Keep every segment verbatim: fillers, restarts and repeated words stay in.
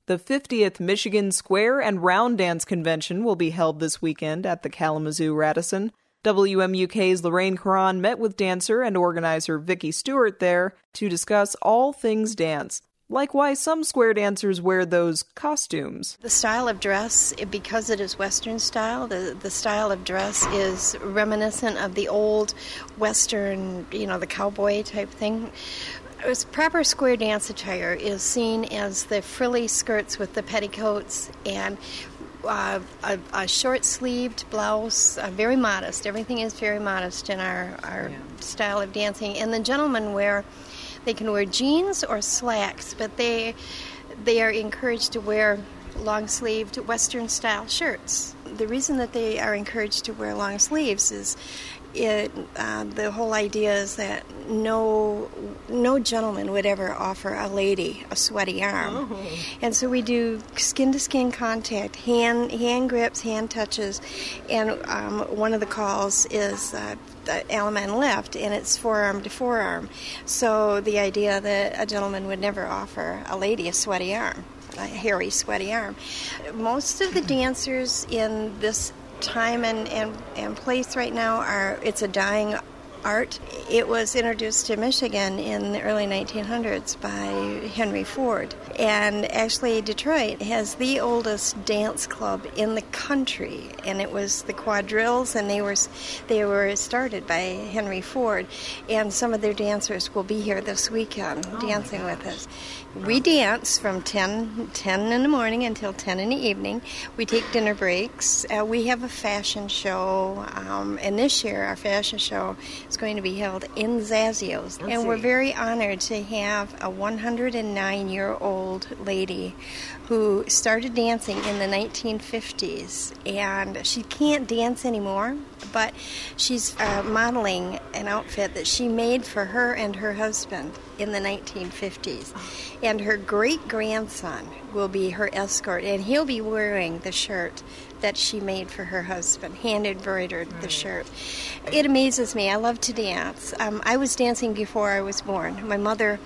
The fiftieth Michigan Square and Round Dance Convention will be held this weekend at the Kalamazoo Radisson. W M U K's Lorraine Caron met with dancer and organizer Vicki Stewart there to discuss all things dance, like why some square dancers wear those costumes. The style of dress, because it is Western style, the, the style of dress is reminiscent of the old Western, you know, the cowboy type thing. Proper square dance attire is seen as the frilly skirts with the petticoats and uh, a, a short-sleeved blouse, uh, very modest. Everything is very modest in our, our yeah. style of dancing. And the gentlemen wear, they can wear jeans or slacks, but they they are encouraged to wear long-sleeved Western-style shirts. The reason that they are encouraged to wear long sleeves is It, uh, the whole idea is that no no gentleman would ever offer a lady a sweaty arm. Oh. And so we do skin-to-skin contact, hand hand grips, hand touches, and um, one of the calls is uh, the Allemande lift, and it's forearm to forearm. So the idea that a gentleman would never offer a lady a sweaty arm, a hairy, sweaty arm. Most of the dancers in this time and, and, and place right now are, it's a dying art. It was introduced to Michigan in the early nineteen hundreds by Henry Ford. And actually Detroit has the oldest dance club in the country, and it was the Quadrilles, and they were they were started by Henry Ford, and some of their dancers will be here this weekend oh dancing with us. We dance from ten, ten in the morning until ten in the evening. We take dinner breaks. Uh, we have a fashion show, um, and this year our fashion show is going to be held in Zazio's. Let's and see. We're very honored to have a one hundred nine-year-old lady who started dancing in the nineteen fifties, and she can't dance anymore, but she's uh, modeling an outfit that she made for her and her husband in the nineteen fifties. And her great-grandson will be her escort, and he'll be wearing the shirt that she made for her husband, hand-embroidered right. the shirt. It amazes me. I love to dance. Um, I was dancing before I was born. My mother,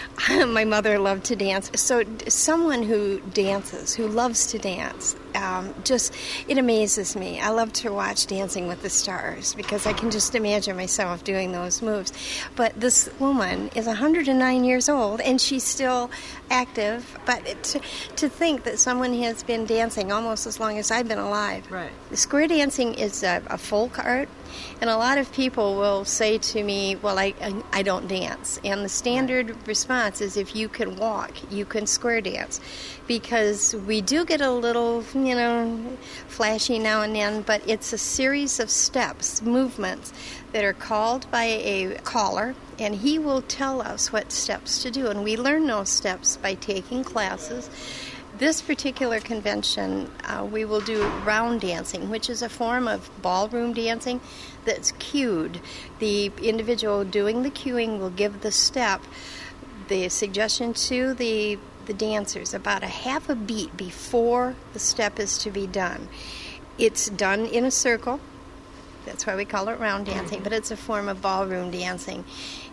my mother loved to dance. So someone who dances, who loves to dance, um, just, it amazes me. I love to watch Dancing with the Stars because I can just imagine myself doing those moves. But this woman is one hundred nine years old, and she's still active. But to, to think that someone has been dancing almost as long as I've been alive. Right. Square dancing is a, a folk art, and a lot of people will say to me, well, I, I, I don't dance. And the standard right. response is if you can walk, you can square dance. Because we do get a little, you know, flashy now and then, but it's a series of steps, movements that are called by a caller, and he will tell us what steps to do. And we learn those steps by taking classes. This particular convention, uh, we will do round dancing, which is a form of ballroom dancing that's cued. The individual doing the cueing will give the step, the suggestion to the, the dancers about a half a beat before the step is to be done. It's done in a circle. That's why we call it round dancing, but it's a form of ballroom dancing.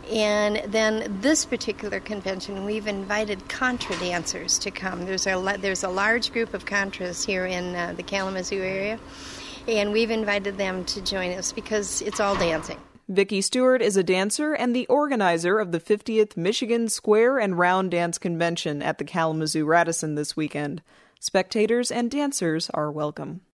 And then this particular convention, we've invited contra dancers to come. There's a there's a large group of contras here in uh, the Kalamazoo area, and we've invited them to join us because it's all dancing. Vicki Stewart is a dancer and the organizer of the fiftieth Michigan Square and Round Dance Convention at the Kalamazoo Radisson this weekend. Spectators and dancers are welcome.